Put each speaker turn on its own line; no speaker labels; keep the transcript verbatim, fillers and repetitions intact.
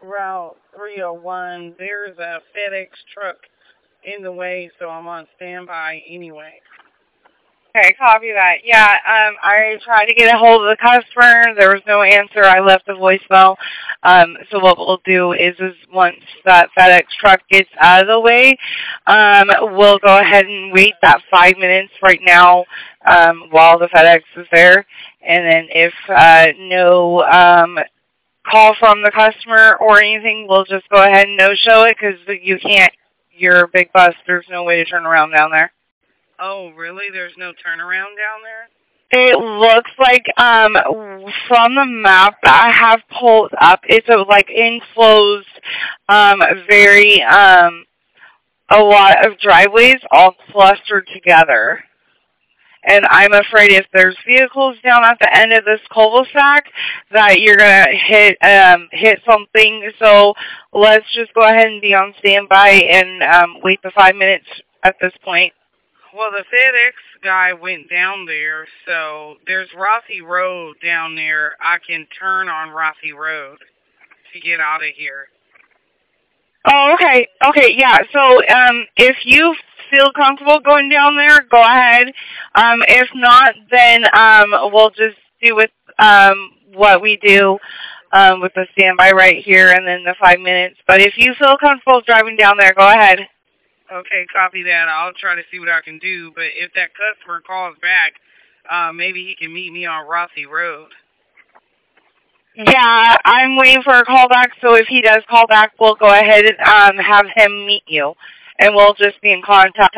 Route three oh one. There's a FedEx truck in the way, so I'm on standby anyway.
Okay, copy that. Yeah, um, I tried to get a hold of the customer. There was no answer. I left a voicemail. Um, so what we'll do is, is once that FedEx truck gets out of the way, um, we'll go ahead and wait that five minutes right now um, while the FedEx is there. And then if uh, no um, call from the customer or anything, we'll just go ahead and no-show it because you can't. You're a big bus. There's no way to turn around down there.
Oh, really? There's no turnaround down there?
It looks like um from the map that I have pulled up, it's a like enclosed, um, very um a lot of driveways all clustered together. And I'm afraid if there's vehicles down at the end of this cul-de-sac that you're gonna hit um hit something. So let's just go ahead and be on standby and um wait the five minutes at this point.
Well, the FedEx guy went down there, so there's Rossi Road down there. I can turn on Rossi Road to get out of here.
Oh, okay. Okay, yeah. So um, if you feel comfortable going down there, go ahead. Um, if not, then um, we'll just do with um, what we do um, with the standby right here and then the five minutes. But if you feel comfortable driving down there, go ahead.
Okay, copy that. I'll try to see what I can do. But if that customer calls back, uh, maybe he can meet me on Rossi Road.
Yeah, I'm waiting for a call back, so if he does call back, we'll go ahead and um, have him meet you. And we'll just be in contact.